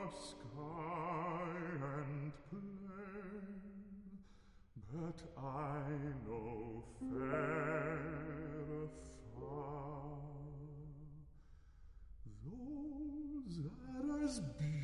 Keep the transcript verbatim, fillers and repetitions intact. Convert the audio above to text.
sky and plain, but I know fairer far those are as beautiful